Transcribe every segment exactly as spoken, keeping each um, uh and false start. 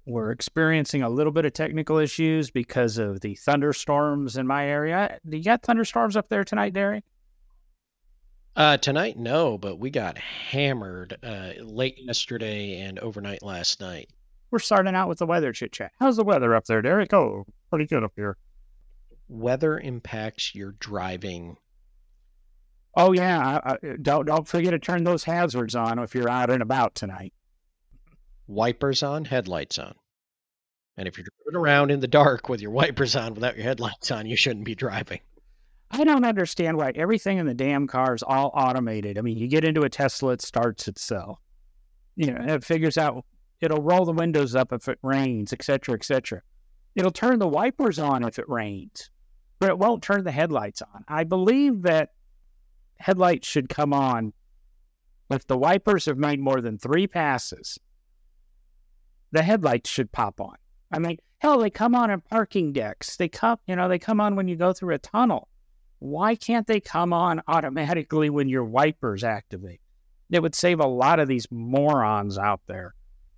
we're experiencing a little bit of technical issues because of the thunderstorms in my area. Do you got thunderstorms up there tonight, Derek? Uh, tonight, no, but we got hammered uh, late yesterday and overnight last night. We're starting out with the weather chit chat. How's the weather up there, Derek? Oh, pretty good up here. Weather impacts your driving. Oh yeah, I, I, don't don't forget to turn those hazards on if you're out and about tonight. Wipers on, headlights on. And if you're driving around in the dark with your wipers on without your headlights on, you shouldn't be driving. I don't understand why everything in the damn car is all automated. I mean, you get into a Tesla, it starts itself. You know, it figures out, it'll roll the windows up if it rains, et cetera, et cetera. It'll turn the wipers on if it rains, but it won't turn the headlights on. I believe that headlights should come on if the wipers have made more than three passes. The headlights should pop on. I mean, hell, they come on in parking decks. They come, you know, they come on when you go through a tunnel. Why can't they come on automatically when your wipers activate? It would save a lot of these morons out there.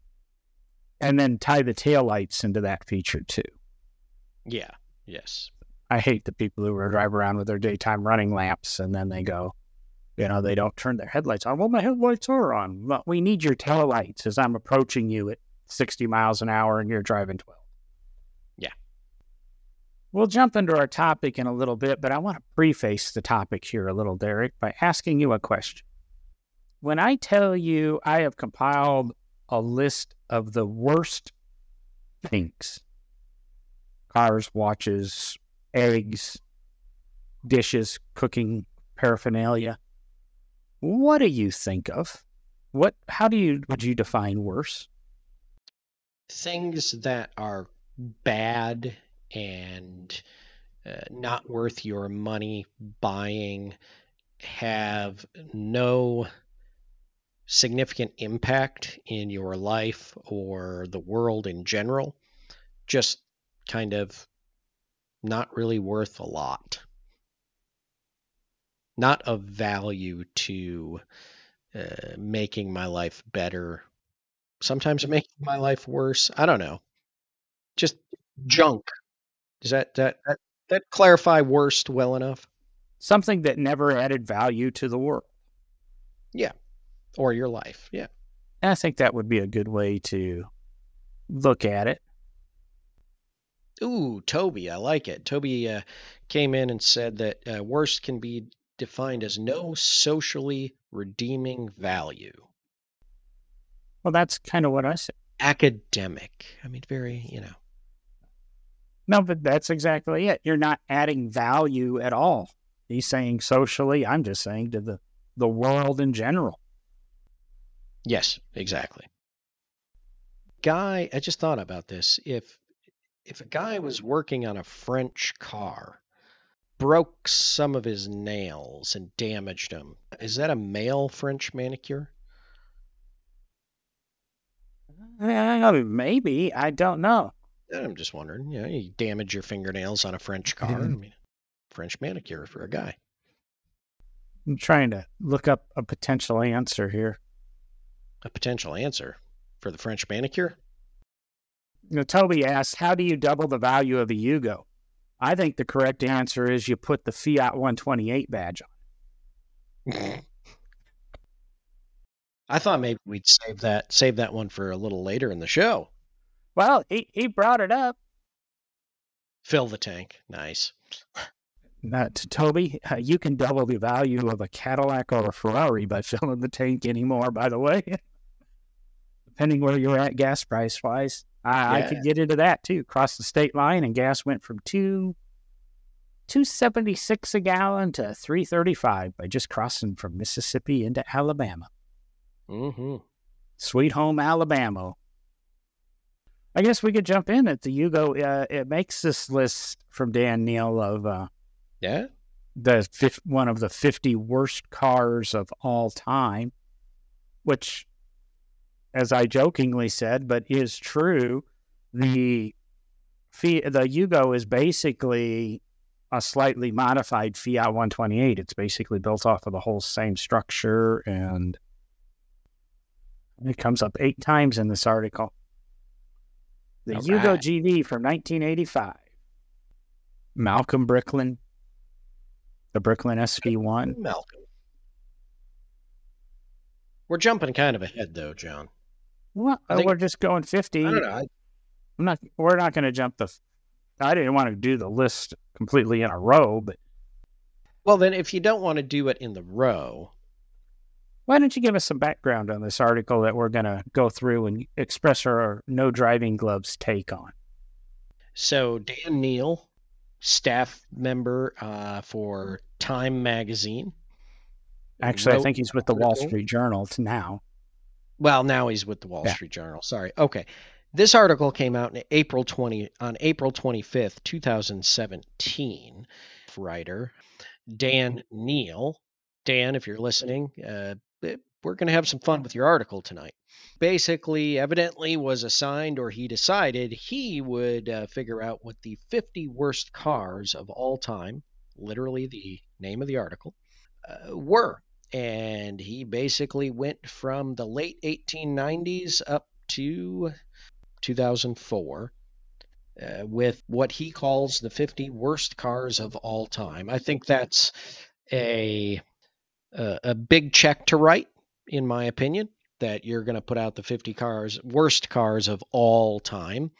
And then tie the taillights into that feature too. Yeah, yes. I hate the people who drive around with their daytime running lamps and then they go, you know, they don't turn their headlights on. Well, my headlights are on. Well, we need your taillights as I'm approaching you at sixty miles an hour and you're driving twelve. Yeah. We'll jump into our topic in a little bit, but I want to preface the topic here a little, Derek, by asking you a question. When I tell you I have compiled a list of the worst things, cars, watches, eggs, dishes, cooking paraphernalia, what do you think of? What? How do you would you define worse? Things that are bad and uh, not worth your money buying, have no significant impact in your life or the world in general, just kind of not really worth a lot. Not of value to uh, making my life better. Sometimes making my life worse. I don't know. Just junk. Does that that that, that clarify worst well enough? Something that never added value to the world. Yeah. Or your life. Yeah. I think that would be a good way to look at it. Ooh, Toby, I like it. Toby uh, came in and said that uh, worst can be defined as no socially redeeming value. Well, that's kind of what I said. Academic. I mean, very, you know. No, but that's exactly it. You're not adding value at all. He's saying socially, I'm just saying to the, the world in general. Yes, exactly. Guy, I just thought about this. If if a guy was working on a French car, broke some of his nails and damaged them, is that a male French manicure? Uh, maybe. I don't know. I'm just wondering. You know, you damage your fingernails on a French car. I mean, French manicure for a guy. I'm trying to look up a potential answer here. A potential answer for the French manicure? You know, Toby asked, how do you double the value of a Yugo? I think the correct answer is you put the Fiat one twenty-eight badge on. I thought maybe we'd save that save that one for a little later in the show. Well, he, he brought it up. Fill the tank. Nice. Uh, to Toby, uh, you can double the value of a Cadillac or a Ferrari by filling the tank anymore, by the way. Depending where you're at gas price-wise. I, yeah. I could get into that, too. Cross the state line, and gas went from two two seventy-six a gallon to three thirty-five by just crossing from Mississippi into Alabama. Mm-hmm. Sweet home Alabama. I guess we could jump in at the Yugo. Uh, it makes this list from Dan Neal of uh, yeah the fifth, one of the fifty worst cars of all time, which, as I jokingly said, but is true. The the Yugo is basically a slightly modified Fiat one twenty-eight. It's basically built off of the whole same structure, and it comes up eight times in this article. The All Yugo right. G V from nineteen eighty-five. Malcolm Bricklin. The Bricklin S V one. Malcolm. We're jumping kind of ahead, though, John. Well, I think- we're just going fifty. I don't know. I, I'm not. We're not going to jump the. I didn't want to do the list completely in a row, but well, then, if you don't want to do it in the row, why don't you give us some background on this article that we're going to go through and express our no driving gloves take on? So Dan Neal, staff member uh, for Time Magazine. Actually, I wrote think he's with the an Wall article. Street Journal now. Well, now he's with the Wall Yeah. Street Journal. Sorry. Okay. This article came out in April twentieth on April twenty-fifth, twenty seventeen. Writer Dan Neal. Dan, if you're listening, uh, we're going to have some fun with your article tonight. Basically, evidently was assigned, or he decided he would uh, figure out what the fifty worst cars of all time, literally the name of the article, uh, were. And he basically went from the late eighteen nineties up to two thousand four uh, with what he calls the fifty worst cars of all time. I think that's a a, a big check to write, in my opinion, that you're going to put out the fifty cars, worst cars of all time.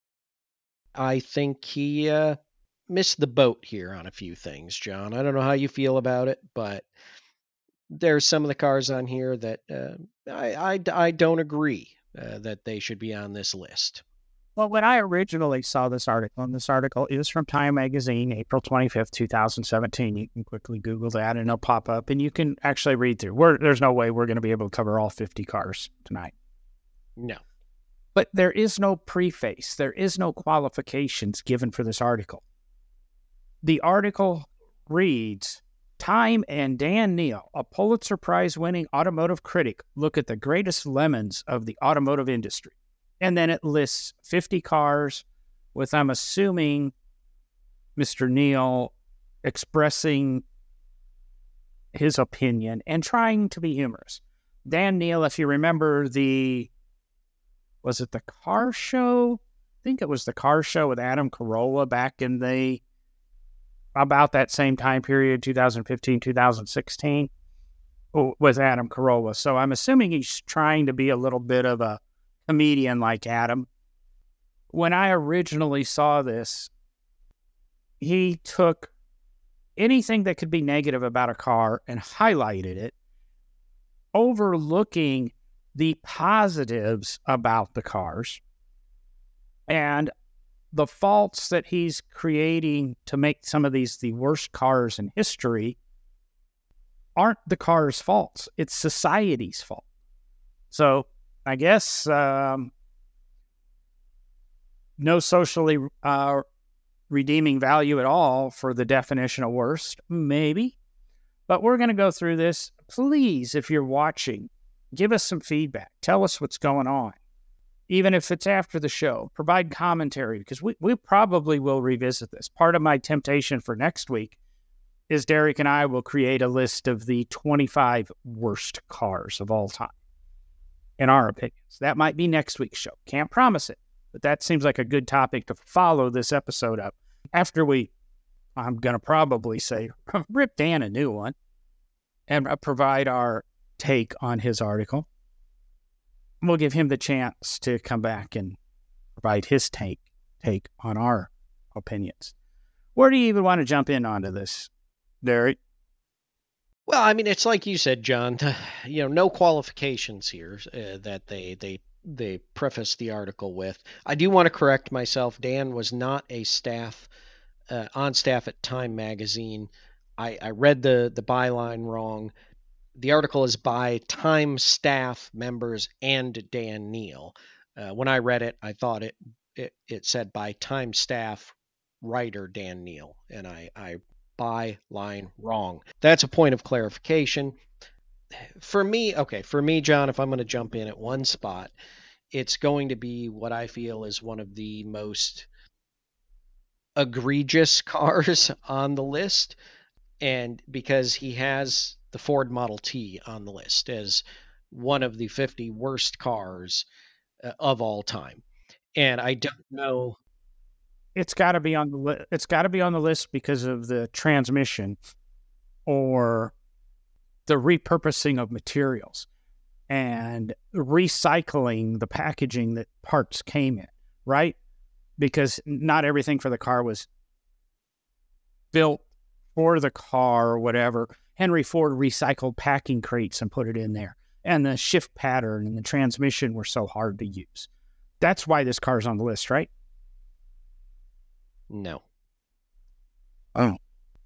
I think he uh, missed the boat here on a few things, John. I don't know how you feel about it, but there's some of the cars on here that uh, I, I, I don't agree uh, that they should be on this list. Well, when I originally saw this article, and this article is from Time Magazine, April twenty-fifth, twenty seventeen. You can quickly Google that and it'll pop up and you can actually read through. We're, there's no way we're going to be able to cover all fifty cars tonight. No. But there is no preface. There is no qualifications given for this article. The article reads, Time and Dan Neal, a Pulitzer Prize-winning automotive critic, look at the greatest lemons of the automotive industry. And then it lists fifty cars with, I'm assuming, Mister Neal expressing his opinion and trying to be humorous. Dan Neal, if you remember the, was it the car show? I think it was the car show with Adam Carolla back in the, about that same time period, two thousand fifteen, two thousand sixteen, with Adam Carolla. So I'm assuming he's trying to be a little bit of a comedian like Adam. When I originally saw this, he took anything that could be negative about a car and highlighted it, overlooking the positives about the cars and the faults that he's creating to make some of these the worst cars in history aren't the car's faults. It's society's fault. So I guess um, no socially uh, redeeming value at all for the definition of worst, maybe. But we're going to go through this. Please, if you're watching, give us some feedback. Tell us what's going on. Even if it's after the show, provide commentary, because we, we probably will revisit this. Part of my temptation for next week is Derek and I will create a list of the twenty-five worst cars of all time, in our opinions. That might be next week's show. Can't promise it, but that seems like a good topic to follow this episode up. After we, I'm going to probably say, rip Dan a new one and provide our take on his article. We'll give him the chance to come back and provide his take take on our opinions. Where do you even want to jump in onto this, Derek? Well, I mean, it's like you said, John. You know, no qualifications here uh, that they they they preface the article with. I do want to correct myself. Dan was not a staff uh, on staff at Time Magazine. I, I read the the byline wrong. The article is by Time staff members and Dan Neal. Uh, when I read it, I thought it, it it said by Time staff writer Dan Neal, and I, I byline wrong. That's a point of clarification. For me, okay, for me, John, if I'm going to jump in at one spot, it's going to be what I feel is one of the most egregious cars on the list, and because he has the Ford Model T on the list as one of the fifty worst cars uh, of all time. And I don't know. It's got to be on the li- it's got to be on the list because of the transmission or the repurposing of materials and recycling the packaging that parts came in, right? Because not everything for the car was built for the car or whatever. Henry Ford recycled packing crates and put it in there. And the shift pattern and the transmission were so hard to use. That's why this car's on the list, right? No. Oh.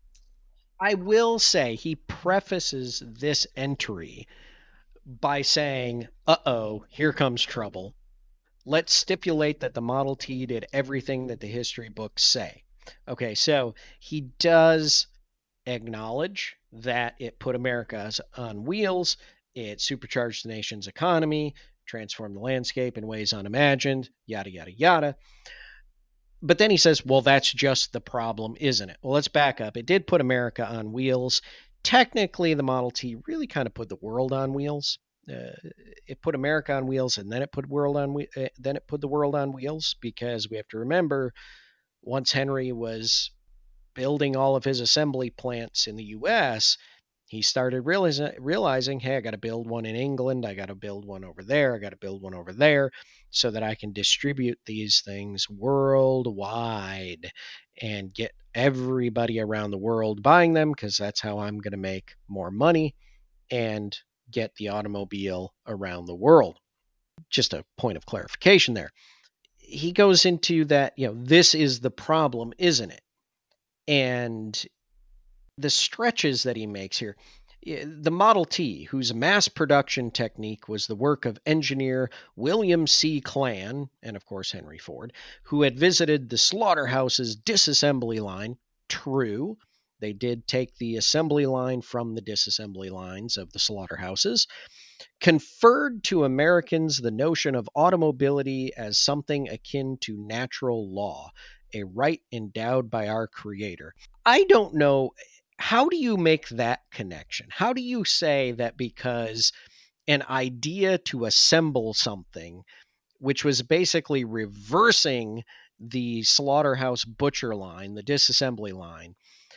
I will say he prefaces this entry by saying, uh-oh, here comes trouble. Let's stipulate that the Model T did everything that the history books say. Okay, so he does acknowledge that it put America on wheels, it supercharged the nation's economy, transformed the landscape in ways unimagined, yada, yada, yada. But then he says, well, that's just the problem, isn't it? Well, let's back up. It did put America on wheels. Technically, the Model T really kind of put the world on wheels. Uh, it put America on wheels, and then it put world on we- uh, then it put the world on wheels, because we have to remember, once Henry was building all of his assembly plants in the U S, he started realizing, realizing, hey, I got to build one in England, I got to build one over there, I got to build one over there, so that I can distribute these things worldwide and get everybody around the world buying them, because that's how I'm going to make more money and get the automobile around the world. Just a point of clarification there. He goes into that, you know, this is the problem, isn't it? And the stretches that he makes here. The Model T, whose mass production technique was the work of engineer William C. Clan, and of course Henry Ford, who had visited the slaughterhouse's disassembly line. True, they did take the assembly line from the disassembly lines of the slaughterhouses, conferred to Americans the notion of automobility as something akin to natural law, a right endowed by our Creator. I don't know. How do you make that connection? How do you say that because an idea to assemble something, which was basically reversing the slaughterhouse butcher line, the disassembly line,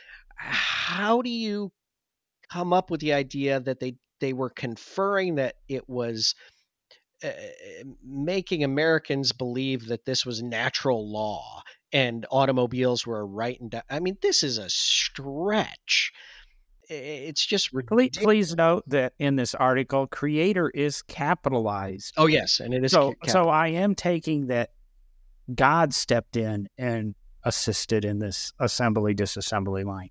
how do you come up with the idea that they, they were conferring that it was uh, making Americans believe that this was natural law and automobiles were a right and I mean, this is a stretch. It's just Please, ridiculous. please note that in this article, creator is capitalized. Oh, yes, and it is. So, ca- so I am taking that God stepped in and assisted in this assembly disassembly line.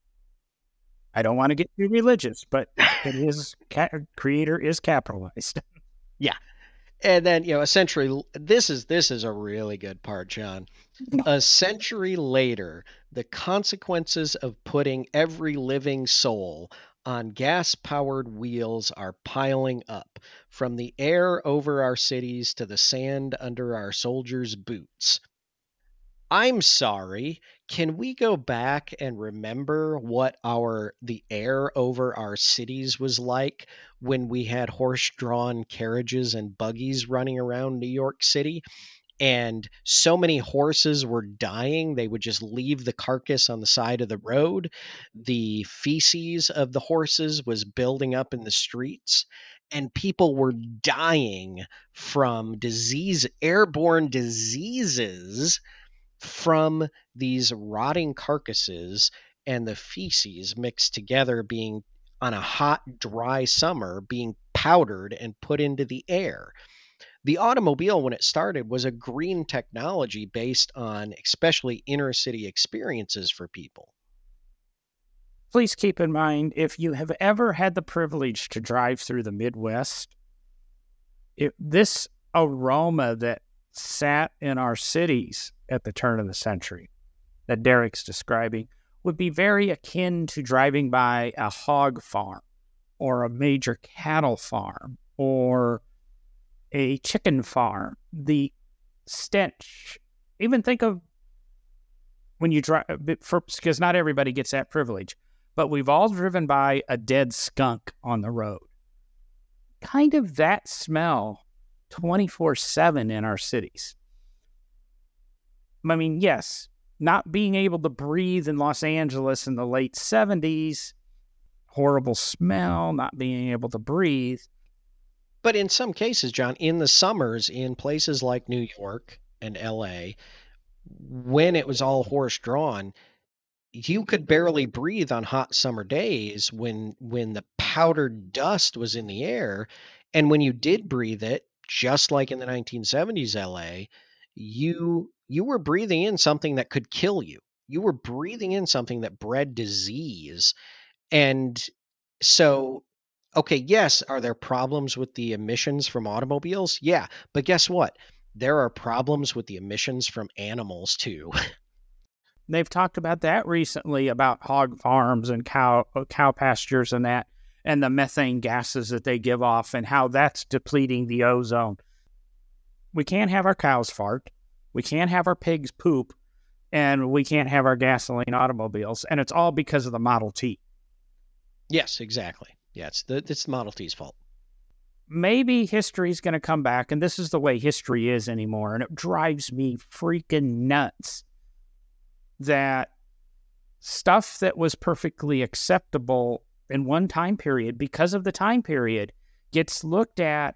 I don't want to get too religious, but it is ca- creator is capitalized. Yeah. And then, you know, a century, this is this is a really good part, John. A century later, the consequences of putting every living soul on gas-powered wheels are piling up, from the air over our cities to the sand under our soldiers' boots. I'm sorry. Can we go back and remember what our the air over our cities was like when we had horse-drawn carriages and buggies running around New York City? And so many horses were dying, they would just leave the carcass on the side of the road. The feces of the horses was building up in the streets, and people were dying from disease, airborne diseases from these rotting carcasses and the feces mixed together, being on a hot, dry summer, being powdered and put into the air. The automobile, when it started, was a green technology based on especially inner city experiences for people. Please keep in mind, if you have ever had the privilege to drive through the Midwest, it, this aroma that sat in our cities at the turn of the century that Derek's describing would be very akin to driving by a hog farm or a major cattle farm or a chicken farm. The stench, even think of when you drive, because not everybody gets that privilege, but we've all driven by a dead skunk on the road. Kind of that smell twenty-four seven in our cities. I mean, yes, not being able to breathe in Los Angeles in the late seventies, horrible smell, not being able to breathe. But in some cases, John, in the summers in places like New York and L A, when it was all horse drawn, you could barely breathe on hot summer days when when the powdered dust was in the air. And when you did breathe it, just like in the nineteen seventies L A, you you were breathing in something that could kill you. You were breathing in something that bred disease. And so, okay, yes, are there problems with the emissions from automobiles? Yeah, but guess what? There are problems with the emissions from animals too. They've talked about that recently, about hog farms and cow cow pastures and that, and the methane gases that they give off and how that's depleting the ozone. We can't have our cows fart. We can't have our pigs poop. And we can't have our gasoline automobiles. And it's all because of the Model T. Yes, exactly. Yeah, it's the, it's the Model T's fault. Maybe history's going to come back, and this is the way history is anymore. And it drives me freaking nuts that stuff that was perfectly acceptable in one time period, because of the time period, gets looked at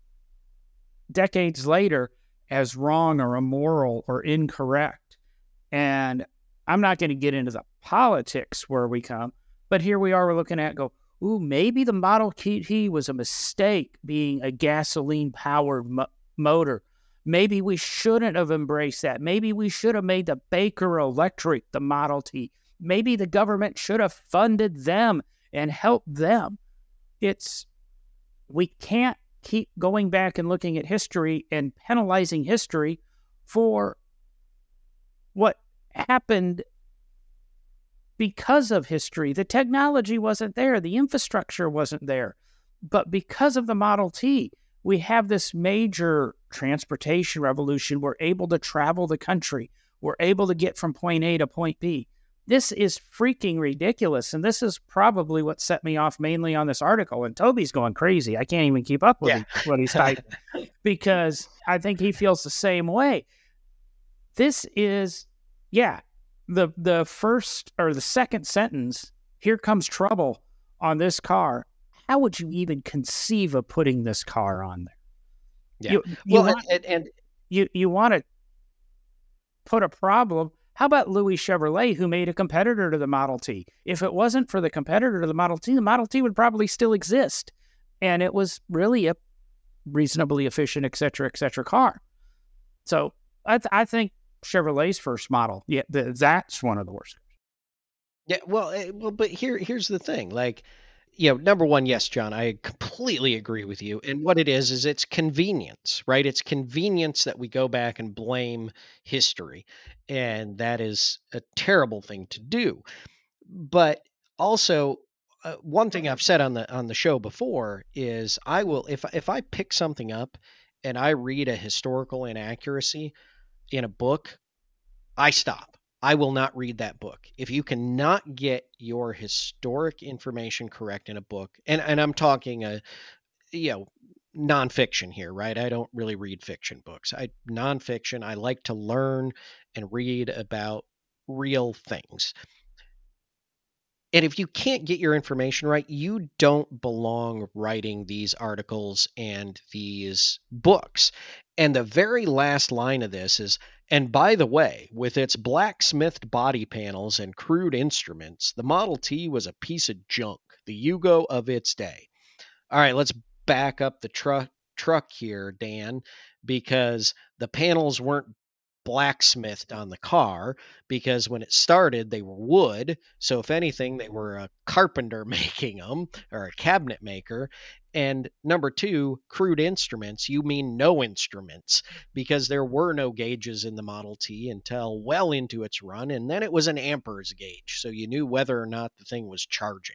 decades later as wrong or immoral or incorrect. And I'm not going to get into the politics where we come, but here we are, we're looking at, go, ooh, maybe the Model T was a mistake being a gasoline-powered mo- motor. Maybe we shouldn't have embraced that. Maybe we should have made the Baker Electric the Model T. Maybe the government should have funded them and helped them. It's, we can't keep going back and looking at history and penalizing history for what happened because of history. The technology wasn't there. The infrastructure wasn't there. But because of the Model T, we have this major transportation revolution. We're able to travel the country. We're able to get from point A to point B. This is freaking ridiculous. And this is probably what set me off mainly on this article. And Toby's going crazy. I can't even keep up with Yeah. he, what he's typing because I think he feels the same way. This is, yeah, the the first or the second sentence, here comes trouble on this car. How would you even conceive of putting this car on there? Yeah. You, you well, want, and, and you, you want to put a problem. How about Louis Chevrolet, who made a competitor to the Model T? If it wasn't for the competitor to the Model T, the Model T would probably still exist. And it was really a reasonably efficient, et cetera, et cetera car. So I, th- I think Chevrolet's first model, yeah, th- that's one of the worst. Yeah, well, eh, well, but here, here's the thing. Like, you know, number one, yes, John, I completely agree with you. And what it is is it's convenience, right? It's convenience that we go back and blame history, and that is a terrible thing to do. But also, uh, one thing I've said on the on the show before is I will if if I pick something up and I read a historical inaccuracy in a book, I stop. I will not read that book. If you cannot get your historic information correct in a book, and, and I'm talking a you know nonfiction here, right? I don't really read fiction books. I nonfiction. I like to learn and read about real things. And if you can't get your information right, you don't belong writing these articles and these books. And the very last line of this is, and by the way, with its blacksmithed body panels and crude instruments, the Model T was a piece of junk, the Yugo of its day. All right, let's back up the truck truck here, Dan, because the panels weren't blacksmithed on the car, because when it started they were wood, so if anything they were a carpenter making them, or a cabinet maker. And number two, crude instruments, you mean no instruments, because there were no gauges in the Model T until well into its run, and then it was an amperes gauge, so you knew whether or not the thing was charging.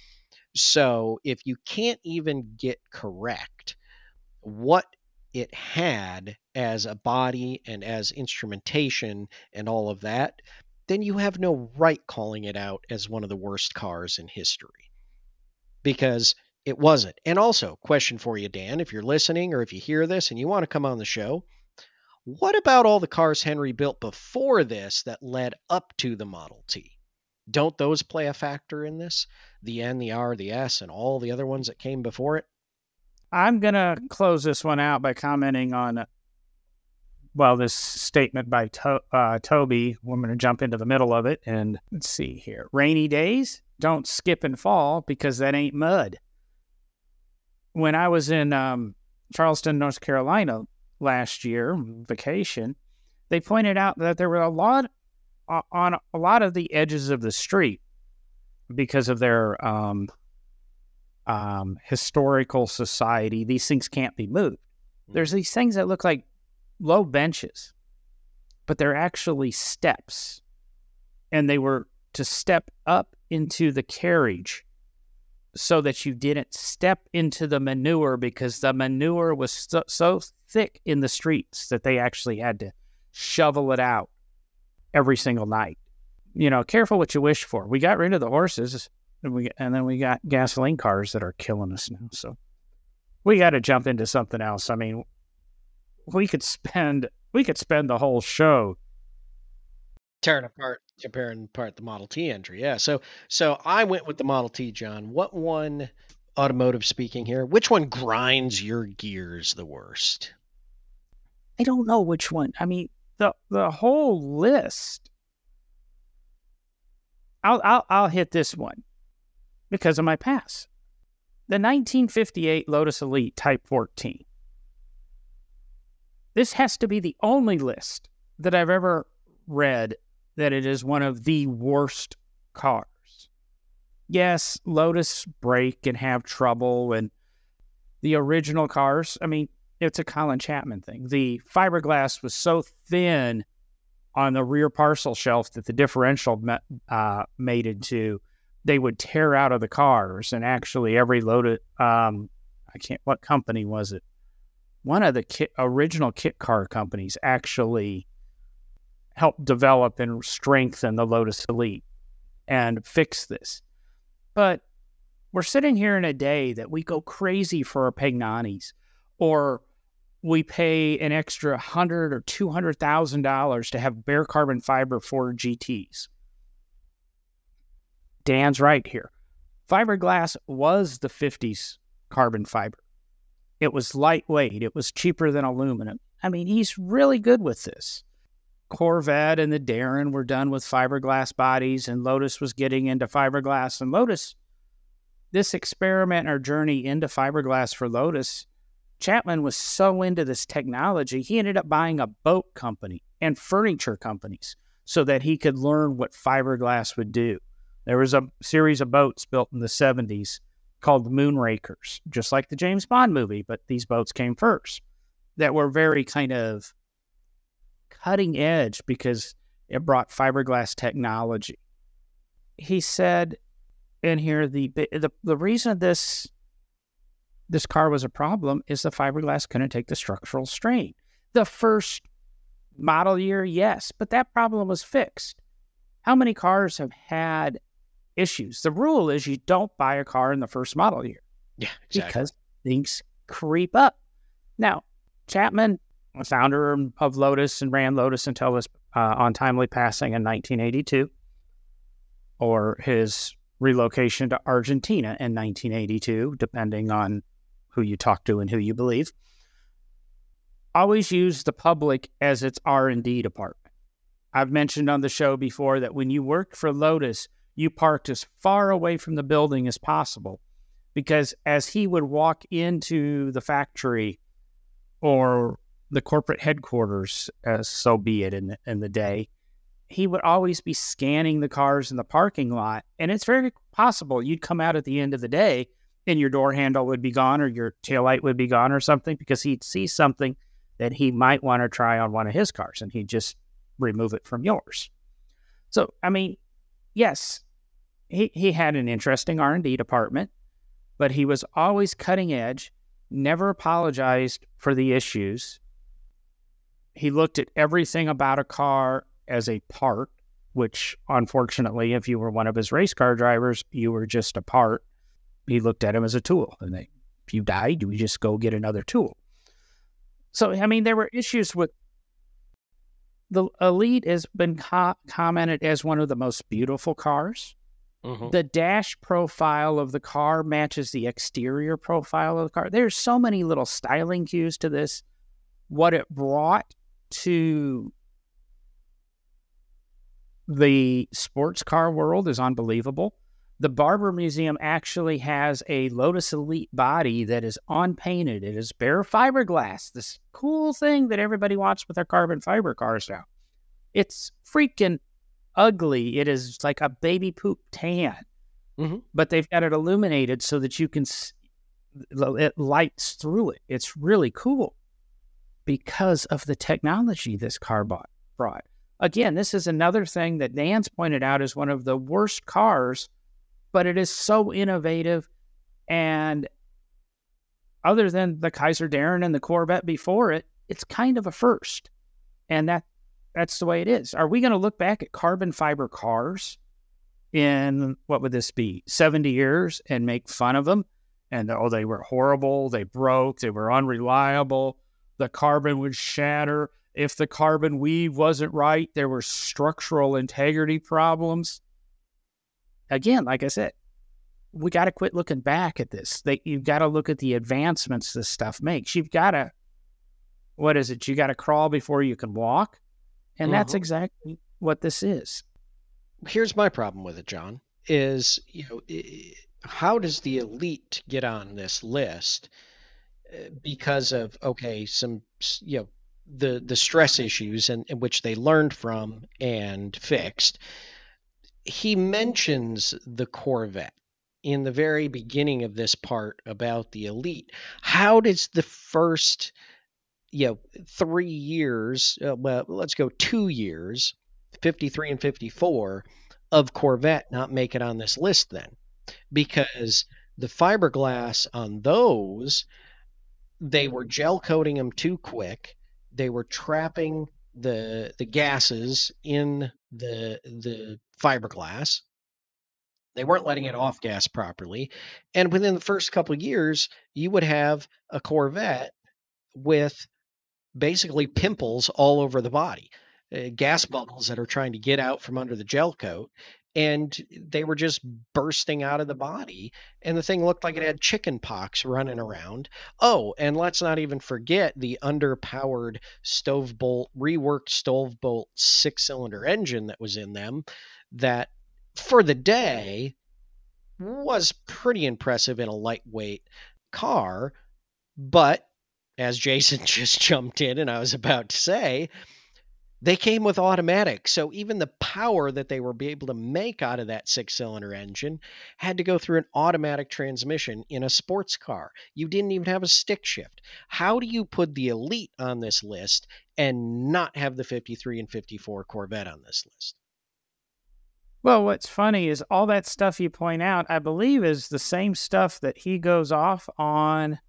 So if you can't even get correct what it had as a body and as instrumentation and all of that, then you have no right calling it out as one of the worst cars in history, because it wasn't. And also, question for you, Dan, if you're listening or if you hear this and you want to come on the show, What about all the cars Henry built before this that led up to the Model T? Don't those play a factor in this? The N, the R, the S, and all the other ones that came before it? I'm going to close this one out by commenting on, well, this statement by to- uh, Toby. I'm going to jump into the middle of it. And let's see here. Rainy days, don't skip and fall because that ain't mud. When I was in um, Charleston, North Carolina last year, vacation, they pointed out that there were a lot uh, on a lot of the edges of the street because of their um, um, historical society. These things can't be moved. There's these things that look like low benches, but they're actually steps. And they were to step up into the carriage so that you didn't step into the manure, because the manure was so, so thick in the streets that they actually had to shovel it out every single night. You know, careful what you wish for. We got rid of the horses, and we and then we got gasoline cars that are killing us now. So we got to jump into something else. I mean, we could spend we could spend the whole show tearing apart, tearing apart the Model T entry. Yeah. So, so I went with the Model T, John. What one, automotive speaking here, which one grinds your gears the worst? I don't know which one. I mean, the the whole list. I'll I'll I'll hit this one because of my past. The nineteen fifty-eight Lotus Elite Type fourteen. This has to be the only list that I've ever read that it is one of the worst cars. Yes, Lotus break and have trouble, and the original cars, I mean, it's a Colin Chapman thing. The fiberglass was so thin on the rear parcel shelf that the differential uh, made into, they would tear out of the cars, and actually every Lotus, um, I can't, what company was it? One of the kit, original kit car companies actually helped develop and strengthen the Lotus Elite and fix this. But we're sitting here in a day that we go crazy for our Pagnanis, or we pay an extra hundred or two hundred thousand dollars to have bare carbon fiber Ford G Ts. Dan's right here. Fiberglass was the fifties carbon fiber. It was lightweight. It was cheaper than aluminum. I mean, he's really good with this. Corvette and the Darren were done with fiberglass bodies, and Lotus was getting into fiberglass. And Lotus, this experiment or journey into fiberglass for Lotus, Chapman was so into this technology, he ended up buying a boat company and furniture companies so that he could learn what fiberglass would do. There was a series of boats built in the seventies called the Moonrakers, just like the James Bond movie, but these boats came first, that were very kind of cutting edge because it brought fiberglass technology. He said in here, the the, the reason this this car was a problem is the fiberglass couldn't take the structural strain. The first model year, yes, but that problem was fixed. How many cars have had issues? The rule is you don't buy a car in the first model year. Yeah, exactly. Because things creep up. Now, Chapman, the founder of Lotus and ran Lotus until his uh, untimely passing in nineteen eighty-two, or his relocation to Argentina in nineteen eighty-two, depending on who you talk to and who you believe, always used the public as its R and D department. I've mentioned on the show before that when you worked for Lotus, you parked as far away from the building as possible, because as he would walk into the factory or the corporate headquarters, as so be it in the, in the day, he would always be scanning the cars in the parking lot. And it's very possible you'd come out at the end of the day and your door handle would be gone, or your taillight would be gone or something, because he'd see something that he might want to try on one of his cars and he'd just remove it from yours. So, I mean, yes, he, he had an interesting R and D department, but he was always cutting edge, never apologized for the issues. He looked at everything about a car as a part, which unfortunately, if you were one of his race car drivers, you were just a part. He looked at him as a tool. And they, if you died, you would just go get another tool. So, I mean, there were issues with The Elite has been co- commented as one of the most beautiful cars. Mm-hmm. The dash profile of the car matches the exterior profile of the car. There's so many little styling cues to this. What it brought to the sports car world is unbelievable. The Barber Museum actually has a Lotus Elite body that is unpainted. It is bare fiberglass, this cool thing that everybody wants with their carbon fiber cars now. It's freaking ugly. It is like a baby poop tan, mm-hmm. but they've got it illuminated so that you can, it lights through it. It's really cool because of the technology this car bought, brought. Again, this is another thing that Dan's pointed out as one of the worst cars, but it is so innovative. And other than the Kaiser Darren and the Corvette before it, it's kind of a first. And that that's the way it is. Are we going to look back at carbon fiber cars in, what would this be, seventy years and make fun of them? And, oh, they were horrible. They broke. They were unreliable. The carbon would shatter. If the carbon weave wasn't right, there were structural integrity problems. Again, like I said, we got to quit looking back at this. They, you've got to look at the advancements this stuff makes. You've got to, what is it? You got to crawl before you can walk. And mm-hmm. that's exactly what this is. Here's my problem with it, John, is, you know, how does the Elite get on this list? Because of, okay, some, you know, the, the stress issues in, in which they learned from and fixed. He mentions the Corvette in the very beginning of this part about the Elite. How does the first, you know, three years, uh, well, let's go two years, fifty-three and fifty-four, of Corvette not make it on this list then? Because the fiberglass on those, they were gel coating them too quick. They were trapping the the gases in the the fiberglass. They weren't letting it off gas properly. And within the first couple of years, you would have a Corvette with basically pimples all over the body, uh, gas bubbles that are trying to get out from under the gel coat. And they were just bursting out of the body. And the thing looked like it had chicken pox running around. Oh, and let's not even forget the underpowered stove bolt, reworked stove bolt six-cylinder engine that was in them that, for the day, was pretty impressive in a lightweight car. But, as Jason just jumped in and I was about to say, they came with automatic. So even the power that they were able to make out of that six-cylinder engine had to go through an automatic transmission in a sports car. You didn't even have a stick shift. How do you put the Elite on this list and not have the fifty-three and fifty-four Corvette on this list? Well, what's funny is all that stuff you point out, I believe, is the same stuff that he goes off on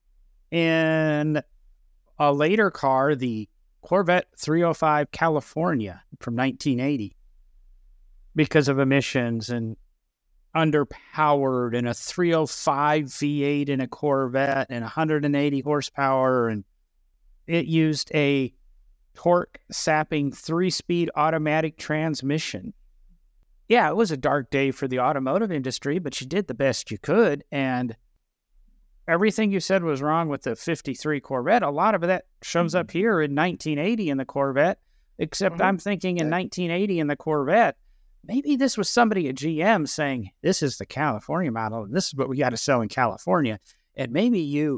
in a later car, the Corvette three oh five California from nineteen eighty, because of emissions and underpowered, and a three oh five V eight in a Corvette and one hundred eighty horsepower. And it used a torque sapping three-speed automatic transmission. Yeah, it was a dark day for the automotive industry, but you did the best you could. And everything you said was wrong with the fifty-three Corvette. A lot of that shows up here in nineteen eighty in the Corvette, except mm-hmm. I'm thinking in nineteen eighty in the Corvette, maybe this was somebody at G M saying, this is the California model, and this is what we got to sell in California. And maybe you,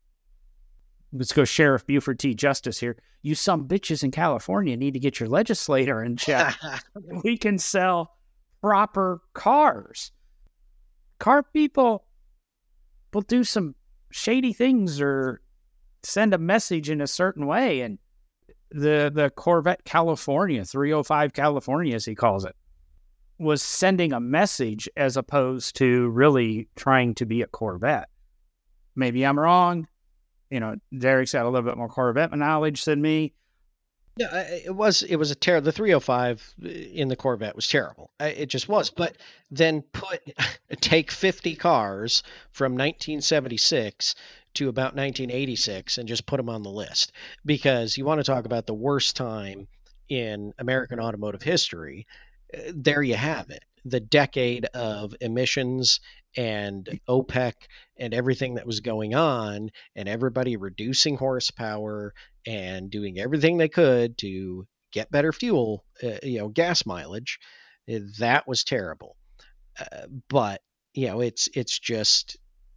let's go Sheriff Buford T. Justice here, you some bitches in California need to get your legislator in check. We can sell proper cars. Car people will do some shady things or send a message in a certain way. And the the Corvette California, three oh five California, as he calls it, was sending a message as opposed to really trying to be a Corvette. Maybe I'm wrong. You know, Derek's got a little bit more Corvette knowledge than me. Yeah, it was it was a terrible. The three oh five in the Corvette was terrible. It just was. But then put take fifty cars from nineteen seventy-six to about nineteen eighty-six and just put them on the list, because you want to talk about the worst time in American automotive history, there you have it. The decade of emissions and OPEC and everything that was going on, and everybody reducing horsepower and doing everything they could to get better fuel, uh, you know, gas mileage. That was terrible. Uh, but you know, it's it's just,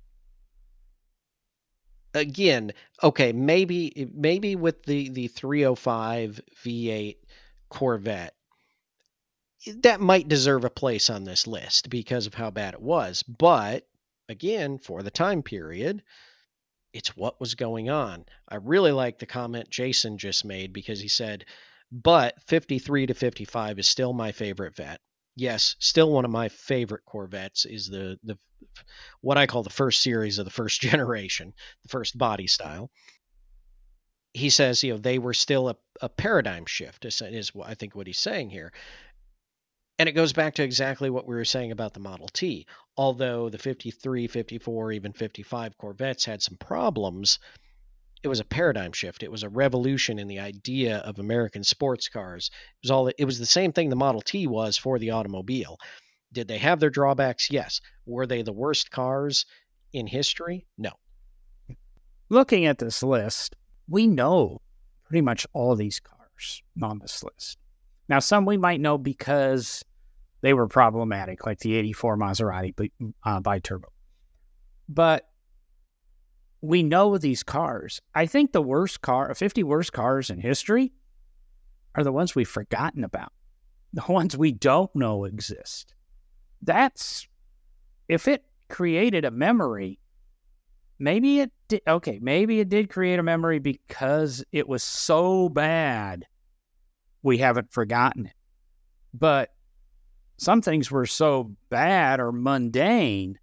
again, okay, maybe maybe with the the three oh five V eight Corvette, that might deserve a place on this list because of how bad it was. But again, for the time period, it's what was going on. I really like the comment Jason just made, because he said, but fifty-three to fifty-five is still my favorite vet. Yes, still one of my favorite Corvettes is the the what I call the first series of the first generation, the first body style. He says, you know, they were still a, a paradigm shift, is, is I think what he's saying here. And it goes back to exactly what we were saying about the Model T. Although the fifty-three, fifty-four, even fifty-five Corvettes had some problems, it was a paradigm shift. It was a revolution in the idea of American sports cars. It was all it was the same thing the Model T was for the automobile. Did they have their drawbacks? Yes. Were they the worst cars in history? No. Looking at this list, we know pretty much all these cars on this list. Now, some we might know because they were problematic, like the eighty-four Maserati uh, biturbo. But we know these cars. I think the worst car, fifty worst cars in history, are the ones we've forgotten about, the ones we don't know exist. That's, if it created a memory, maybe it did, okay, maybe it did create a memory because it was so bad we haven't forgotten it. But some things were so bad or mundane,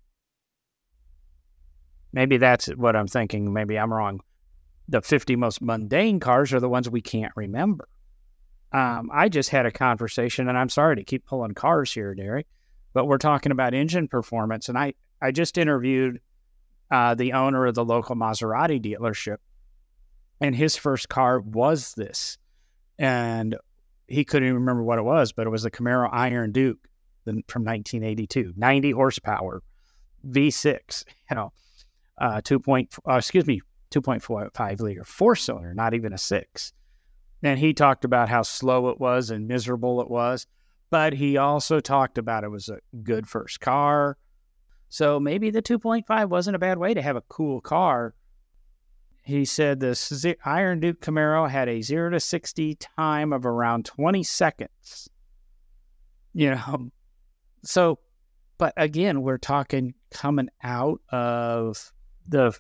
maybe that's what I'm thinking. Maybe I'm wrong. The fifty most mundane cars are the ones we can't remember. Um, I just had a conversation, and I'm sorry to keep pulling cars here, Derek, but we're talking about engine performance. And I, I just interviewed uh, the owner of the local Maserati dealership, and his first car was this. And he couldn't even remember what it was, but it was the Camaro Iron Duke from nineteen eighty-two, ninety horsepower, V six, you know, uh, two point, uh, excuse me, two point five liter, four cylinder, not even a six. And he talked about how slow it was and miserable it was, but he also talked about it was a good first car. So maybe the two point five wasn't a bad way to have a cool car. He said the Iron Duke Camaro had a zero to sixty time of around twenty seconds. You know, so, but again, we're talking coming out of the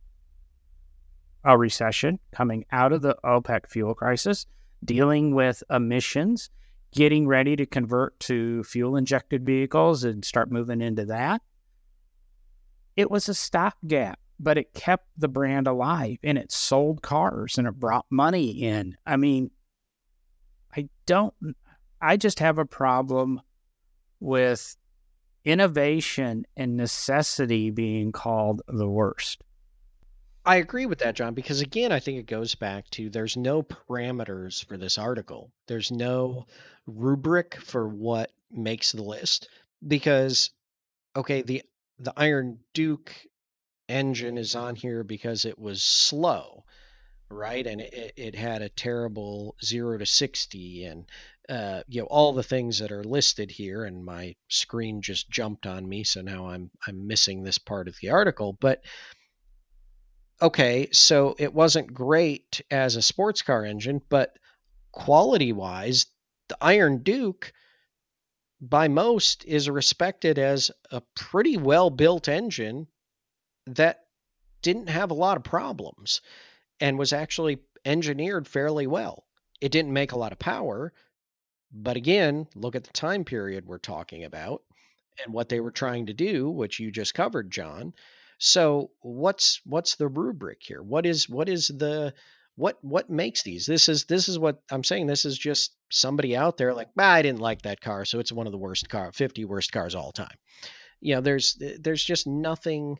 a recession, coming out of the OPEC fuel crisis, dealing with emissions, getting ready to convert to fuel-injected vehicles and start moving into that. It was a stopgap, but it kept the brand alive, and it sold cars, and it brought money in. I mean, I don't, I just have a problem with innovation and necessity being called the worst. I agree with that, John, because again, I think it goes back to there's no parameters for this article. There's no rubric for what makes the list because, okay, the the Iron Duke engine is on here because it was slow, right? And it, it had a terrible zero to sixty and, uh, you know, all the things that are listed here. And my screen just jumped on me. So now I'm, I'm missing this part of the article, but okay, so it wasn't great as a sports car engine, but quality wise, the Iron Duke by most is respected as a pretty well built engine that didn't have a lot of problems and was actually engineered fairly well. It didn't make a lot of power, but again, look at the time period we're talking about and what they were trying to do, which you just covered, John. So what's what's the rubric here? What is what is the what what makes these? This is this is what I'm saying. This is just somebody out there like, ah, I didn't like that car, so it's one of the worst car, fifty worst cars all time. You know, there's there's just nothing.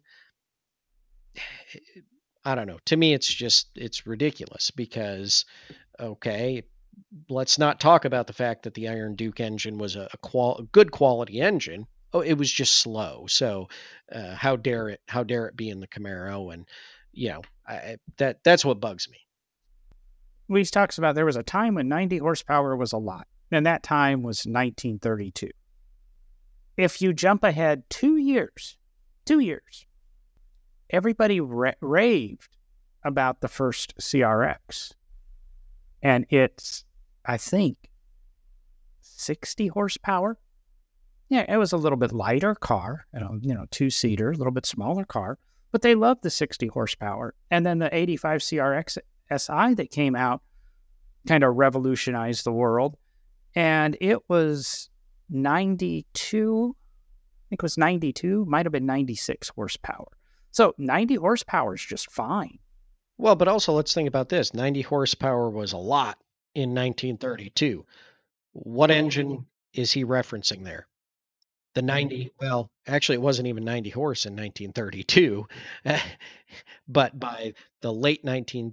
I don't know. To me, it's just it's ridiculous because okay, let's not talk about the fact that the Iron Duke engine was a, a, qual- a good quality engine. Oh, it was just slow. So uh, how dare it? How dare it be in the Camaro? And you know, I, that that's what bugs me. He talks about there was a time when ninety horsepower was a lot, and that time was nineteen thirty-two. If you jump ahead two years, two years, everybody ra- raved about the first C R X. And it's, I think, sixty horsepower. Yeah, it was a little bit lighter car, you know, you know, two-seater, a little bit smaller car, but they loved the sixty horsepower. And then the eighty-five C R X S I that came out kind of revolutionized the world. And it was ninety-two, I think it was ninety-two, might have been ninety-six horsepower. So ninety horsepower is just fine. Well, but also let's think about this. ninety horsepower was a lot in nineteen thirty-two. What engine is he referencing there? The ninety, well, actually, it wasn't even ninety horse in nineteen thirty-two, but by the late nineteen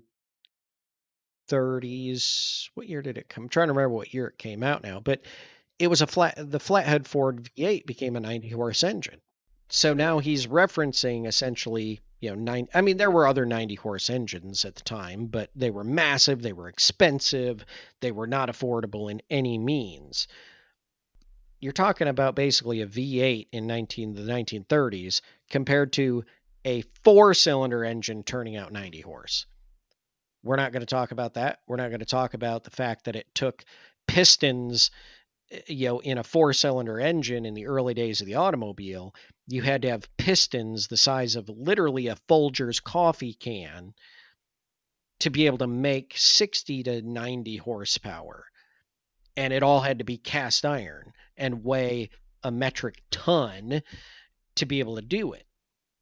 thirties, what year did it come? I'm trying to remember what year it came out now, but it was a flat, the flathead Ford V eight became a ninety horse engine. So now he's referencing essentially, you know, nine. I mean, there were other ninety horse engines at the time, but they were massive, they were expensive, they were not affordable in any means. You're talking about basically a V eight in nineteen the nineteen thirties compared to a four-cylinder engine turning out ninety horse. We're not going to talk about that. We're not going to talk about the fact that it took pistons, you know, in a four-cylinder engine in the early days of the automobile. You had to have pistons the size of literally a Folgers coffee can to be able to make sixty to ninety horsepower. And it all had to be cast iron and weigh a metric ton to be able to do it.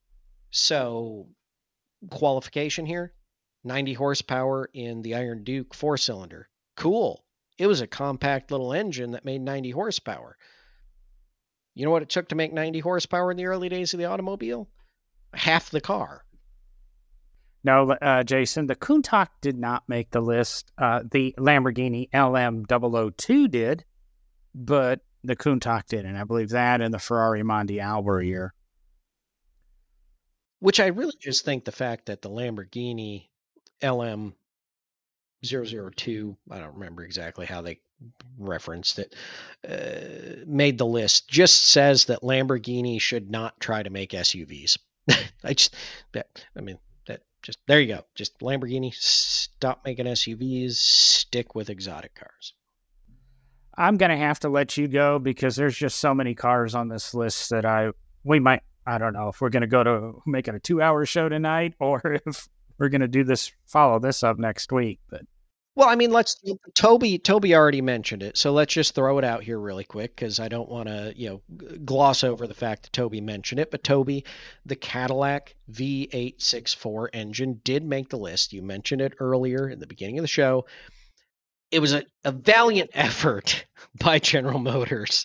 So, qualification here, ninety horsepower in the Iron Duke four-cylinder. Cool. It was a compact little engine that made ninety horsepower. You know what it took to make ninety horsepower in the early days of the automobile? Half the car. No, uh, Jason, the Countach did not make the list. Uh, the Lamborghini L M double oh two did, but the Countach didn't. I believe that and the Ferrari Mondial were a year. Which I really just think the fact that the Lamborghini L M zero zero two, I don't remember exactly how they referenced it, uh, made the list, just says that Lamborghini should not try to make S U Vs. I just, that, I mean, that just, there you go. Just Lamborghini, stop making S U Vs, stick with exotic cars. I'm going to have to let you go because there's just so many cars on this list that I, we might, I don't know if we're going to go to make it a two hour show tonight or if we're going to do this, follow this up next week. But well, I mean, let's, Toby, Toby already mentioned it. So let's just throw it out here really quick because I don't want to, you know, gloss over the fact that Toby mentioned it. But Toby, the Cadillac V eight sixty-four engine did make the list. You mentioned it earlier in the beginning of the show. It was a, a valiant effort by General Motors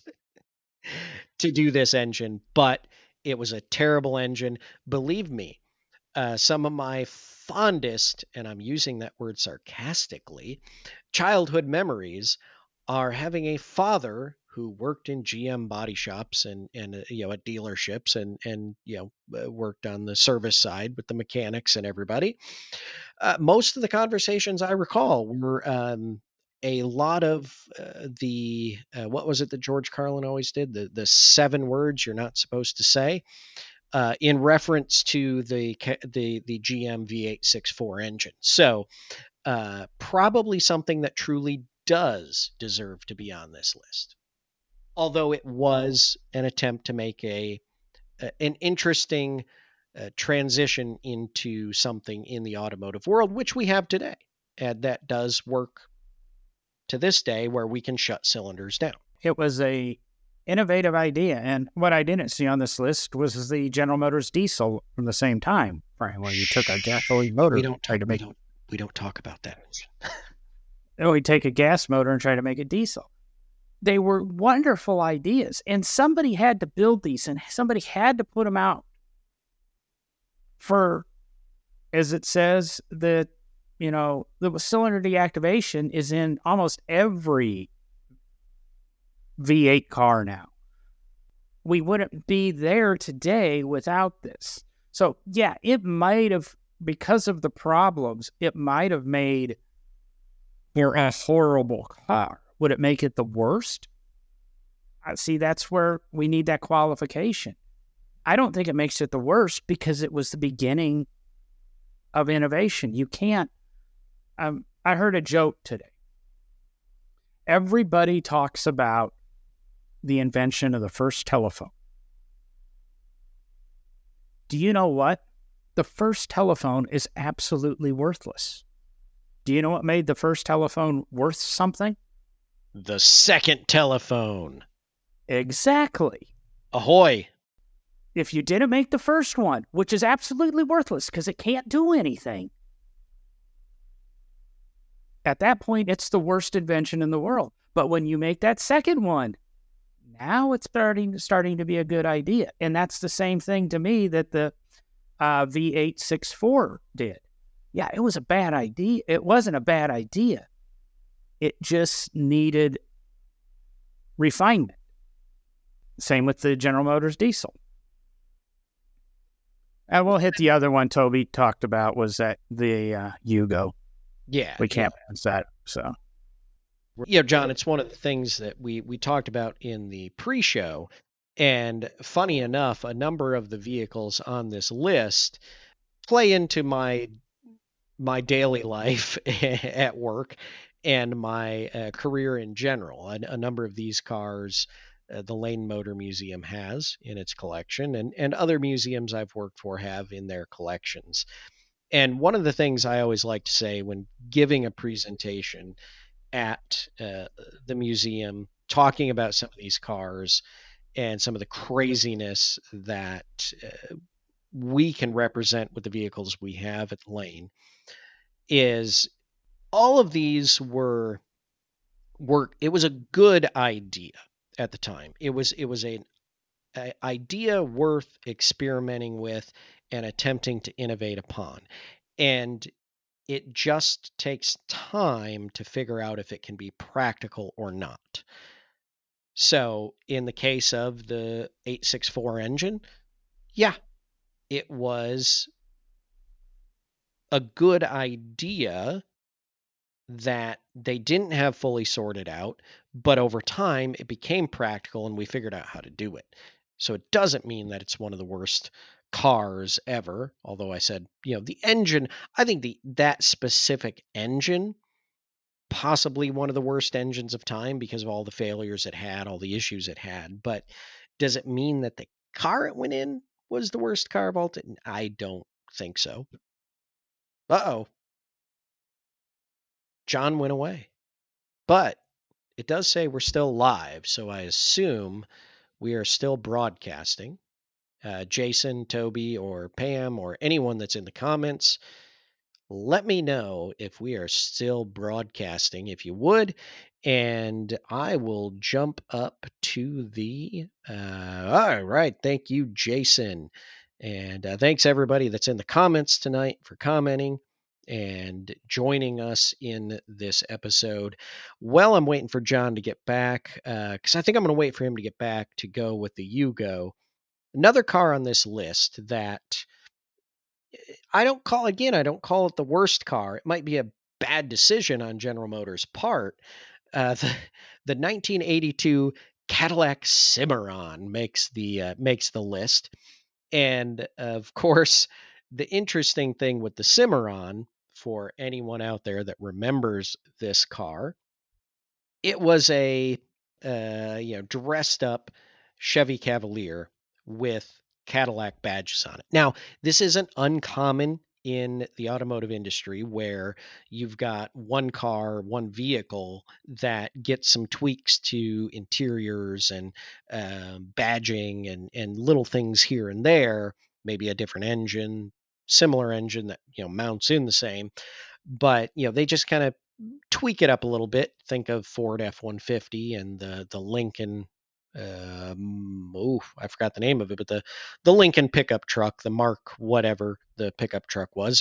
to do this engine, but it was a terrible engine. Believe me, uh, some of my fondest, and I'm using that word sarcastically, childhood memories are having a father who worked in G M body shops and and uh, you know at dealerships and and you know worked on the service side with the mechanics and everybody. Uh, most of the conversations I recall were um, a lot of uh, the uh, what was it that George Carlin always did, the the seven words you're not supposed to say. Uh, in reference to the the the G M V eight sixty-four engine. So uh, probably something that truly does deserve to be on this list. Although it was an attempt to make a, a an interesting uh, transition into something in the automotive world, which we have today, and that does work to this day, where we can shut cylinders down. It was a innovative idea, and what I didn't see on this list was the General Motors diesel from the same time, right? Where you took a gasoline motor, we don't try to make. We don't, we don't talk about that. Oh, we take a gas motor and try to make it diesel. They were wonderful ideas, and somebody had to build these, and somebody had to put them out for, as it says, the You know, the cylinder deactivation is in almost every V eight car now. We wouldn't be there today without this. So, yeah, it might have, because of the problems, it might have made a horrible car. Would it make it the worst? I see, that's where we need that qualification. I don't think it makes it the worst because it was the beginning of innovation. You can't, um, I heard a joke today. Everybody talks about the invention of the first telephone. Do you know what? The first telephone is absolutely worthless. Do you know what made the first telephone worth something? The second telephone. Exactly. Ahoy. If you didn't make the first one, which is absolutely worthless because it can't do anything, at that point, it's the worst invention in the world. But when you make that second one, now it's starting, starting to be a good idea. And that's the same thing to me that the uh, V eight sixty-four did. Yeah, it was a bad idea. It wasn't a bad idea. It just needed refinement. Same with the General Motors diesel. And we'll hit the other one Toby talked about was that the uh, Yugo. Yeah. We can't yeah. pass that. So, yeah, John, it's one of the things that we, we talked about in the pre-show. And funny enough, a number of the vehicles on this list play into my my daily life at work and my uh, career in general. A, a number of these cars, uh, the Lane Motor Museum has in its collection, and, and other museums I've worked for have in their collections. And one of the things I always like to say when giving a presentation at uh, the museum, talking about some of these cars and some of the craziness that uh, we can represent with the vehicles we have at Lane, is all of these were were it was a good idea at the time. It was it was an a idea worth experimenting with and attempting to innovate upon. And it just takes time to figure out if it can be practical or not. So in the case of the eight sixty-four engine, yeah, it was a good idea that they didn't have fully sorted out, but over time it became practical and we figured out how to do it. So it doesn't mean that it's one of the worst cars ever, although I said, you know, the engine, I think the that specific engine, possibly one of the worst engines of time because of all the failures it had, all the issues it had. But does it mean that the car it went in was the worst car of all time? I don't think so. Uh-oh. John went away. But it does say we're still live, so I assume we are still broadcasting. Uh, Jason, Toby, or Pam, or anyone that's in the comments, let me know if we are still broadcasting, if you would, and I will jump up to the... Uh, all right, thank you, Jason. And uh, thanks, everybody that's in the comments tonight for commenting and joining us in this episode. Well, I'm waiting for John to get back, because uh, I think I'm going to wait for him to get back to go with the Yugo. Another car on this list that I don't call, again, I don't call it the worst car. It might be a bad decision on General Motors' part. Uh, the, the nineteen eighty-two Cadillac Cimarron makes the uh, makes the list. And of course, the interesting thing with the Cimarron, for anyone out there that remembers this car, it was a uh, you know dressed up Chevy Cavalier with Cadillac badges on it. Now, this isn't uncommon in the automotive industry where you've got one car, one vehicle that gets some tweaks to interiors and um, badging and, and little things here and there, maybe a different engine, similar engine that, you know, mounts in the same, but, you know, they just kind of tweak it up a little bit. Think of Ford F one fifty and the, the Lincoln, um, oh, I forgot the name of it, but the, the Lincoln pickup truck, the Mark, whatever the pickup truck was, it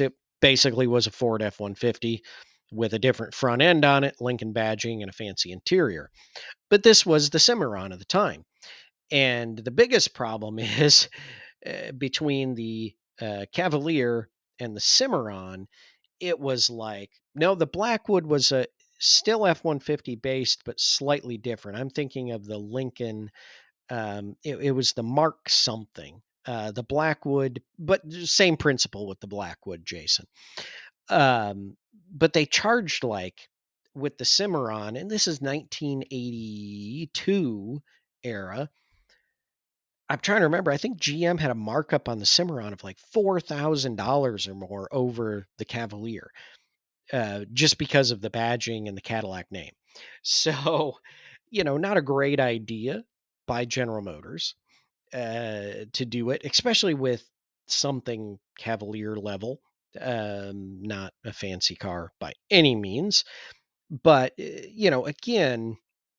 basically was a Ford F one fifty with a different front end on it, Lincoln badging, and a fancy interior. But this was the Cimarron of the time. And the biggest problem is uh, between the uh, Cavalier and the Cimarron, it was like, no, the Blackwood was a still F one fifty based, but slightly different. I'm thinking of the Lincoln. Um, it, it was the Mark something, uh, the Blackwood, but same principle with the Blackwood, Jason. Um, but they charged like with the Cimarron, and this is nineteen eighty-two era. I'm trying to remember. I think G M had a markup on the Cimarron of like four thousand dollars or more over the Cavalier, uh, just because of the badging and the Cadillac name. So, you know, not a great idea by General Motors uh, to do it, especially with something Cavalier level. Um, not a fancy car by any means, but uh, you know, again,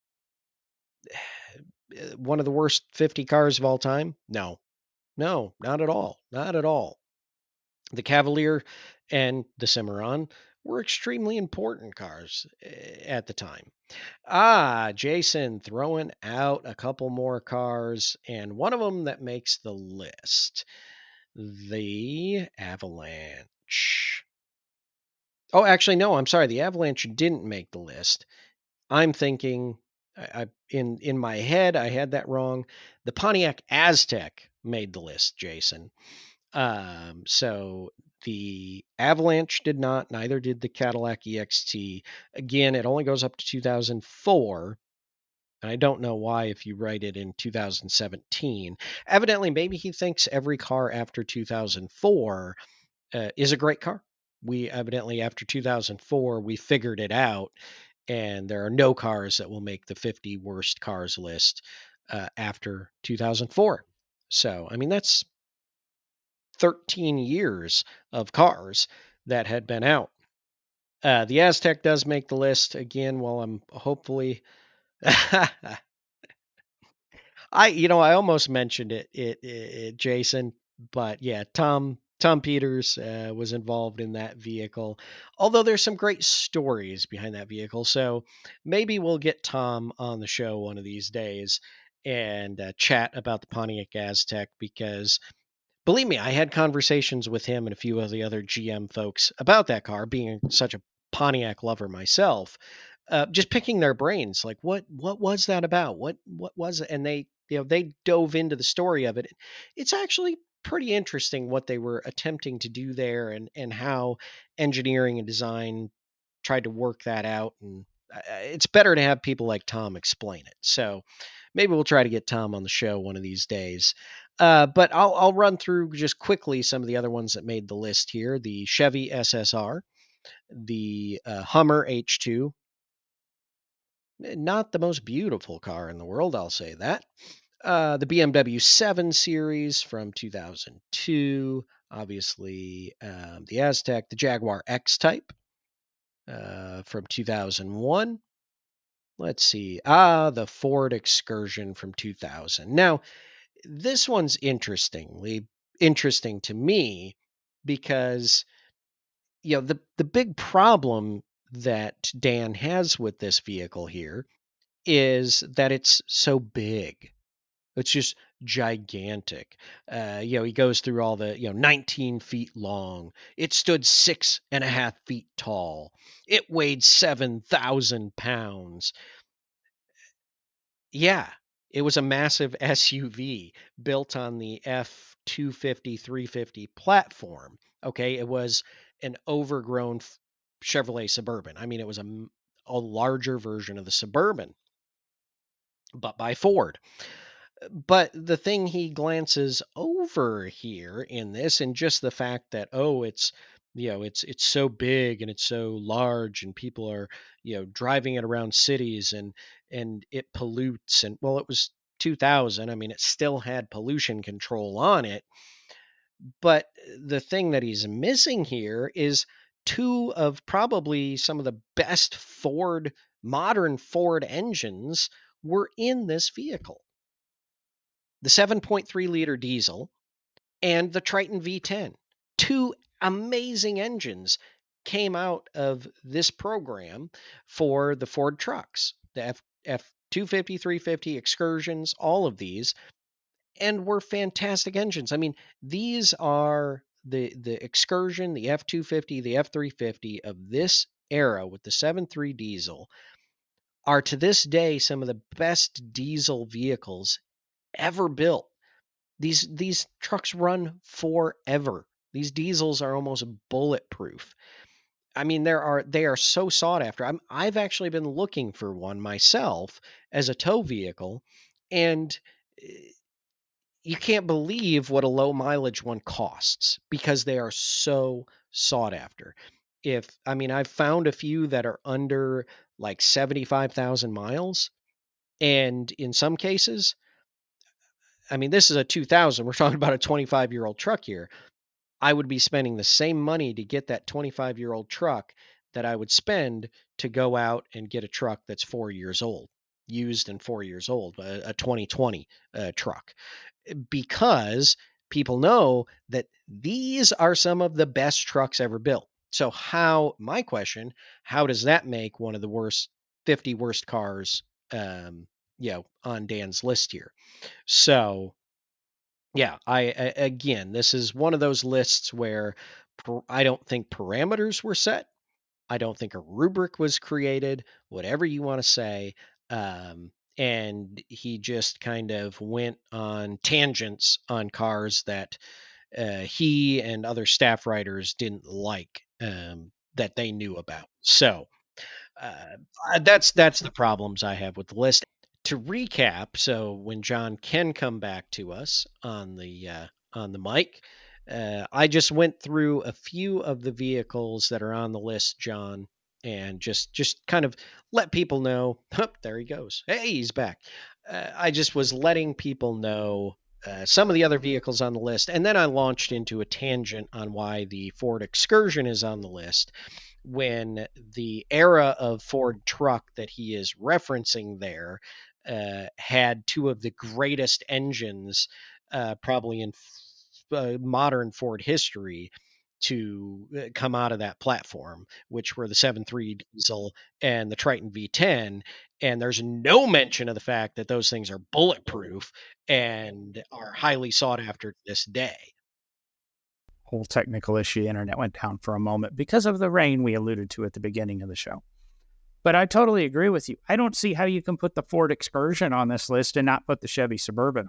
one of the worst fifty cars of all time? No, no, not at all. Not at all. The Cavalier and the Cimarron were extremely important cars at the time. Ah, Jason throwing out a couple more cars, and one of them that makes the list. The Avalanche. Oh, actually, no, I'm sorry. The Avalanche didn't make the list. I'm thinking, I, I in in my head, I had that wrong. The Pontiac Aztek made the list, Jason. Um, so the Avalanche did not, neither did the Cadillac E X T. Again, it only goes up to two thousand four. And I don't know why if you write it in two thousand seventeen. Evidently, maybe he thinks every car after two thousand four uh, is a great car. We evidently, after two thousand four, we figured it out, and there are no cars that will make the fifty worst cars list uh, after two thousand four. So, I mean, that's thirteen years of cars that had been out. Uh, the Aztek does make the list again. While I'm hopefully, I you know I almost mentioned it, it, it, it Jason, but yeah, Tom Tom Peters uh, was involved in that vehicle. Although there's some great stories behind that vehicle, so maybe we'll get Tom on the show one of these days and uh, chat about the Pontiac Aztek because believe me, I had conversations with him and a few of the other G M folks about that car, being such a Pontiac lover myself. Uh, just picking their brains, like what what was that about? What what was it? And they you know they dove into the story of it. It's actually pretty interesting what they were attempting to do there, and and how engineering and design tried to work that out. And uh, it's better to have people like Tom explain it. So maybe we'll try to get Tom on the show one of these days. Uh, but I'll, I'll run through just quickly some of the other ones that made the list here. The Chevy S S R, the uh, Hummer H two. Not the most beautiful car in the world, I'll say that. Uh, the B M W seven Series from two thousand two. Obviously, um, the Aztek, the Jaguar X-Type uh, from two thousand one. Let's see. Ah, the Ford Excursion from two thousand. Now, this one's interestingly interesting to me because you know the the big problem that Dan has with this vehicle here is that it's so big. It's just gigantic. Uh, you know, he goes through all the, you know, nineteen feet long. It stood six and a half feet tall. It weighed seven thousand pounds. Yeah, it was a massive S U V built on the F two fifty, three fifty platform. Okay, it was an overgrown Chevrolet Suburban. I mean, it was a, a larger version of the Suburban, but by Ford. But the thing he glances over here in this, and just the fact that, oh, it's you know it's it's so big and it's so large and people are you know driving it around cities and and it pollutes, and well, it was two thousand. I mean, it still had pollution control on it, but the thing that he's missing here is two of probably some of the best Ford modern Ford engines were in this vehicle: the seven point three liter diesel and the Triton V ten. Two amazing engines came out of this program for the Ford trucks, the F F two fifty, three fifty Excursions, all of these, and were fantastic engines. I mean, these are the the Excursion, the F two fifty, the F three fifty of this era with the seven point three diesel are to this day some of the best diesel vehicles ever built. These these trucks run forever. These diesels are almost bulletproof. I mean, there are they are so sought after. I'm I've actually been looking for one myself as a tow vehicle, and eh, you can't believe what a low mileage one costs because they are so sought after. If I mean, I've found a few that are under like seventy-five thousand miles, and in some cases, I mean, this is a two thousand. We're talking about a twenty-five year old truck here. I would be spending the same money to get that twenty-five year old truck that I would spend to go out and get a truck that's four years old, used and four years old, a, a twenty twenty uh, truck, because people know that these are some of the best trucks ever built. So, how, my question, how does that make one of the worst fifty worst cars, um, you know, on Dan's list here? So, yeah, I, I again, this is one of those lists where per, I don't think parameters were set. I don't think a rubric was created, whatever you want to say. Um, and he just kind of went on tangents on cars that uh, he and other staff writers didn't like, um, that they knew about. So uh, that's that's the problems I have with the list. To recap, so when John can come back to us on the uh, on the mic, uh, I just went through a few of the vehicles that are on the list, John, and just just kind of let people know. Oh, there he goes. Hey, he's back. Uh, I just was letting people know uh, some of the other vehicles on the list, and then I launched into a tangent on why the Ford Excursion is on the list, when the era of Ford truck that he is referencing there uh, had two of the greatest engines uh, probably in uh, modern Ford history to uh, come out of that platform, which were the seven point three diesel and the Triton V ten. And there's no mention of the fact that those things are bulletproof and are highly sought after to this day. Whole technical issue, the internet went down for a moment because of the rain we alluded to at the beginning of the show. But I totally agree with you. I don't see how you can put the Ford Excursion on this list and not put the Chevy Suburban on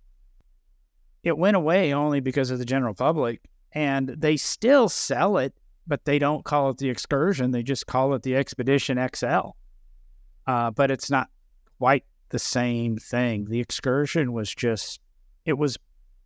it. It went away only because of the general public, and they still sell it, but they don't call it the Excursion. They just call it the Expedition X L. Uh, but it's not quite the same thing. The Excursion was just, it was,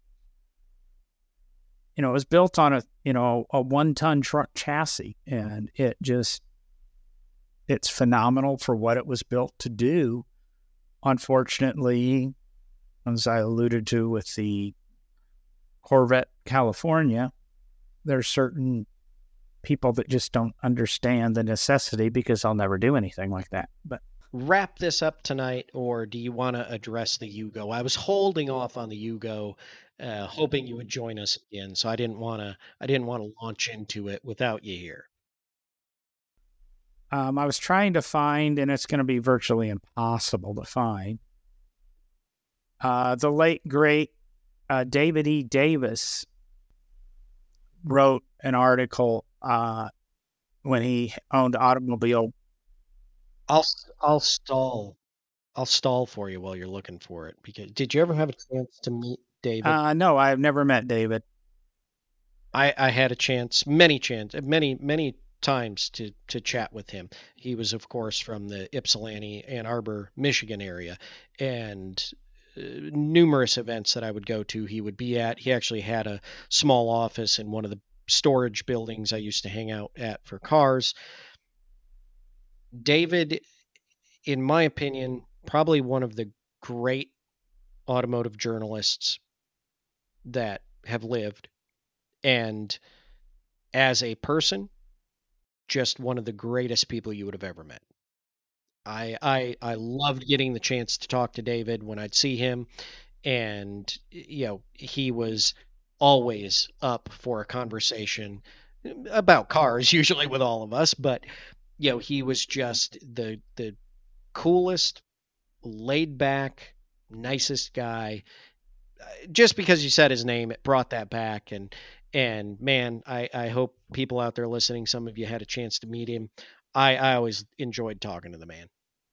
you know, it was built on a, you know, a one-ton truck chassis, and it just, it's phenomenal for what it was built to do. Unfortunately, as I alluded to with the Corvette California, there's certain people that just don't understand the necessity because I'll never do anything like that. But wrap this up tonight, or do you want to address the Yugo? I was holding off on the Yugo, uh, hoping you would join us again, so I didn't want to. I didn't want to launch into it without you here. Um, I was trying to find, and it's going to be virtually impossible to find, uh, the late, great uh, David E. Davis wrote an article uh, when he owned automobile. I'll I'll stall. I'll stall for you while you're looking for it. Because did you ever have a chance to meet David? Uh, no, I've never met David. I, I had a chance, many chance, many many times to to chat with him. He was, of course, from the Ypsilanti, Ann Arbor, Michigan area, and uh, numerous events that I would go to, he would be at. He actually had a small office in one of the storage buildings I used to hang out at for cars. David, in my opinion, probably one of the great automotive journalists that have lived, and as a person, just one of the greatest people you would have ever met. I I I loved getting the chance to talk to David when I'd see him, and you know, he was always up for a conversation about cars, usually with all of us, but you know, he was just the the coolest, laid back, nicest guy. Just because you said his name, it brought that back. And and man, I, I hope people out there listening, some of you had a chance to meet him. I, I always enjoyed talking to the man.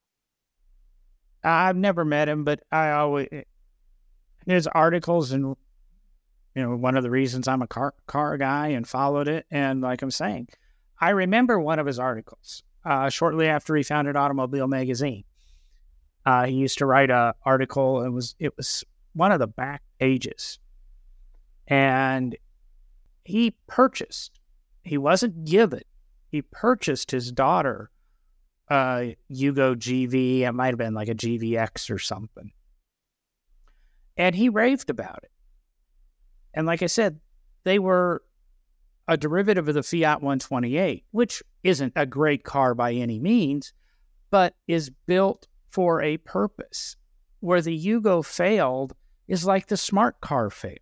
I've never met him, but I always his articles, and you know, one of the reasons I'm a car car guy and followed it. And like I'm saying, I remember one of his articles uh, shortly after he founded Automobile Magazine. Uh, he used to write a article. It was it was one of the back pages, and he purchased. He wasn't given. He purchased his daughter uh, Yugo G V. It might have been like a G V X or something, and he raved about it. And like I said, they were a derivative of the Fiat one twenty-eight, which isn't a great car by any means, but is built for a purpose. Where the Yugo failed is like the smart car failed.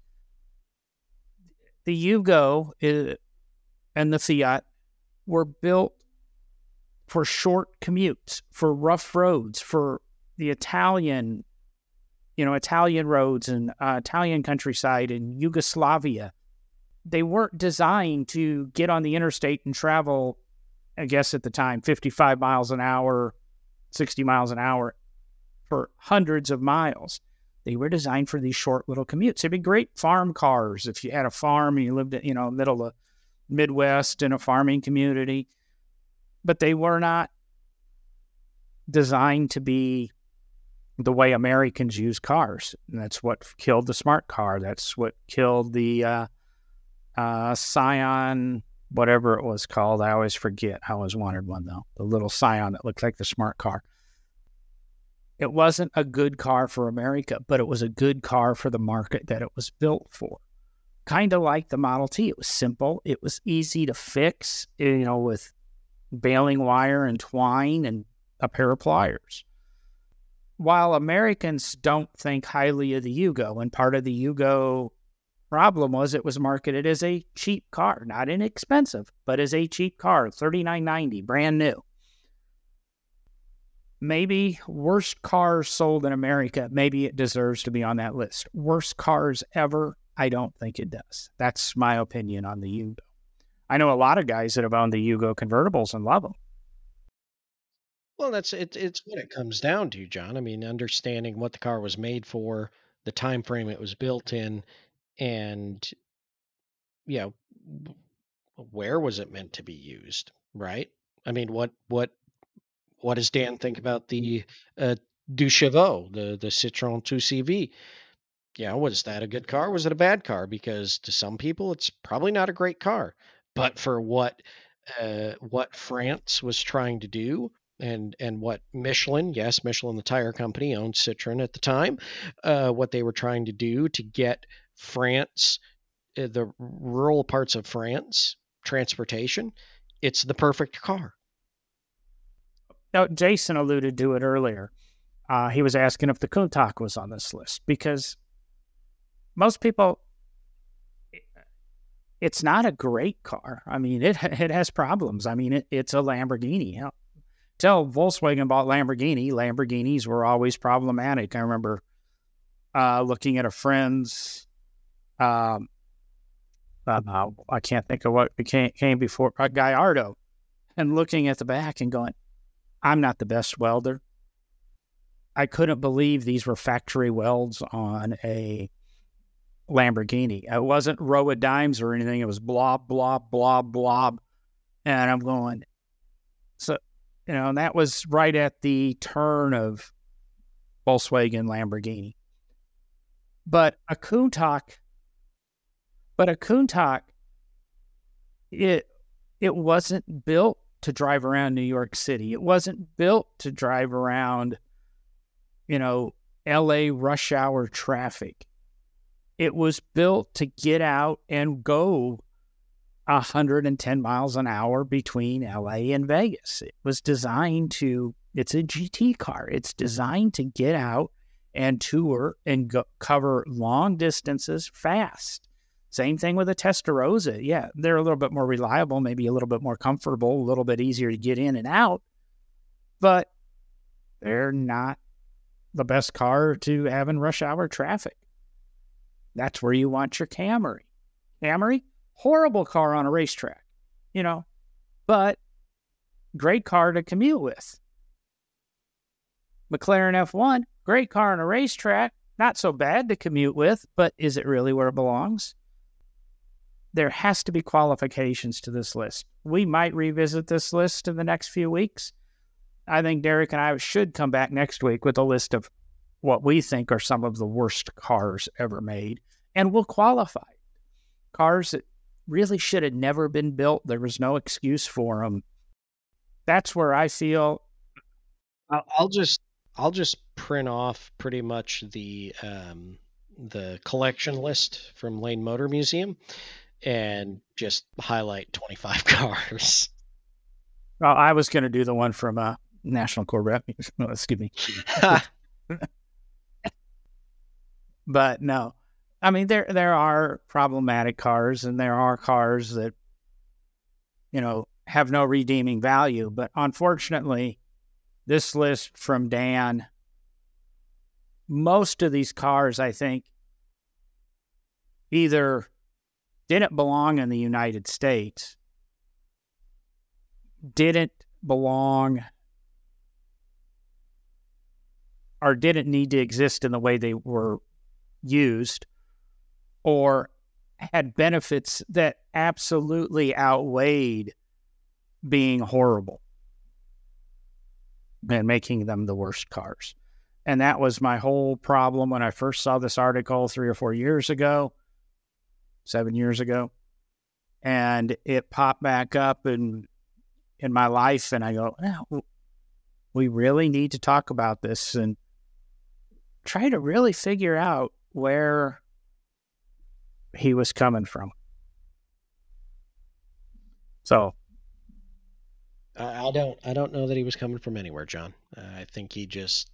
The Yugo is, and the Fiat were built for short commutes, for rough roads, for the Italian, you know, Italian roads and uh, Italian countryside in Yugoslavia. They weren't designed to get on the interstate and travel, I guess at the time, fifty-five miles an hour, sixty miles an hour for hundreds of miles. They were designed for these short little commutes. They'd be great farm cars if you had a farm and you lived in, you know, middle of Midwest in a farming community. But they were not designed to be the way Americans use cars. And that's what killed the smart car. That's what killed the uh, uh, Scion, whatever it was called. I always forget. I always wanted one, though. The little Scion that looked like the smart car. It wasn't a good car for America, but it was a good car for the market that it was built for. Kind of like the Model T. It was simple. It was easy to fix, you know, with baling wire and twine and a pair of pliers. While Americans don't think highly of the Yugo, and part of the Yugo problem was it was marketed as a cheap car, not inexpensive, but as a cheap car, thirty-nine ninety, brand new. Maybe worst cars sold in America, maybe it deserves to be on that list. Worst cars ever, I don't think it does. That's my opinion on the Yugo. I know a lot of guys that have owned the Yugo convertibles and love them. Well, that's it, it's what it comes down to, John. I mean, understanding what the car was made for, the time frame it was built in, and you know, where was it meant to be used, right? I mean, what what what does Dan think about the uh, Duchevaux, the the Citroen two C V? Yeah, was that a good car? Was it a bad car? Because to some people, it's probably not a great car. But for what uh, what France was trying to do, and and what Michelin, yes, Michelin, the tire company, owned Citroen at the time, uh, what they were trying to do to get France, uh, the rural parts of France, transportation, it's the perfect car. Now, Jason alluded to it earlier. Uh, he was asking if the Countach was on this list because most people, it's not a great car. I mean, it it has problems. I mean, it, it's a Lamborghini. You know, till Volkswagen bought Lamborghini, Lamborghinis were always problematic. I remember uh, looking at a friend's, um, uh, I can't think of what became came before, uh, Gallardo, and looking at the back and going, I'm not the best welder. I couldn't believe these were factory welds on a Lamborghini. It wasn't row of dimes or anything. It was blob, blob, blob, blob. And I'm going, so, you know, and that was right at the turn of Volkswagen Lamborghini. But a Countach, but a Countach, it, it wasn't built to drive around New York City. It wasn't built to drive around, you know, L A rush hour traffic. It was built to get out and go one hundred ten miles an hour between L A and Vegas. It was designed to, it's a G T car. It's designed to get out and tour and go, cover long distances fast. Same thing with a Testarossa. Yeah, they're a little bit more reliable, maybe a little bit more comfortable, a little bit easier to get in and out, but they're not the best car to have in rush hour traffic. That's where you want your Camry. Camry, horrible car on a racetrack, you know, but great car to commute with. McLaren F one, great car on a racetrack, not so bad to commute with, but is it really where it belongs? There has to be qualifications to this list. We might revisit this list in the next few weeks. I think Derek and I should come back next week with a list of what we think are some of the worst cars ever made, and we'll qualify. Cars that really should have never been built. There was no excuse for them. That's where I feel. I'll just I'll just print off pretty much the um, the collection list from Lane Motor Museum and just highlight twenty-five cars. Well, I was going to do the one from uh, National Corvette. No, excuse me. But no, I mean, there there are problematic cars, and there are cars that, you know, have no redeeming value. But unfortunately, this list from Dan, most of these cars, I think, either didn't belong in the United States, didn't belong, or didn't need to exist in the way they were used, or had benefits that absolutely outweighed being horrible and making them the worst cars. And that was my whole problem when I first saw this article three or four years ago, seven years ago. And it popped back up in, in my life. And I go, oh, we really need to talk about this and try to really figure out where he was coming from. So I don't I don't know that he was coming from anywhere, John. Uh, I think he just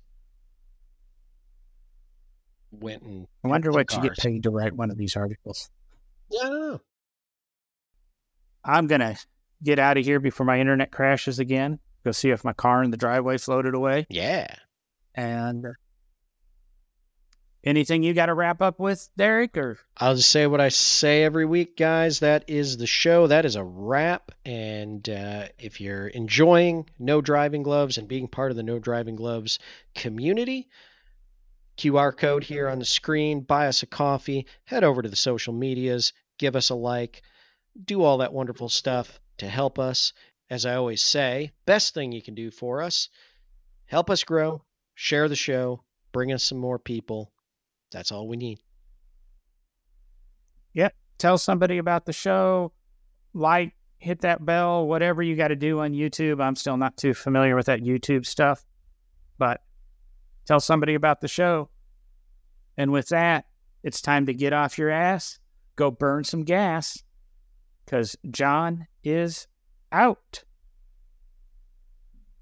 went and I wonder what cars. you get paid to write one of these articles. Yeah, I don't know. I'm going to get out of here before my internet crashes again. Go see if my car in the driveway floated away. Yeah. And anything you got to wrap up with, Derek? Or I'll just say what I say every week, guys. That is the show. That is a wrap. And uh, if you're enjoying No Driving Gloves and being part of the No Driving Gloves community, Q R code here on the screen. Buy us a coffee. Head over to the social medias. Give us a like. Do all that wonderful stuff to help us. As I always say, best thing you can do for us, help us grow, share the show, bring us some more people. That's all we need. Yep. Tell somebody about the show. Like, hit that bell, whatever you got to do on YouTube. I'm still not too familiar with that YouTube stuff, but tell somebody about the show. And with that, it's time to get off your ass, go burn some gas, because John is out.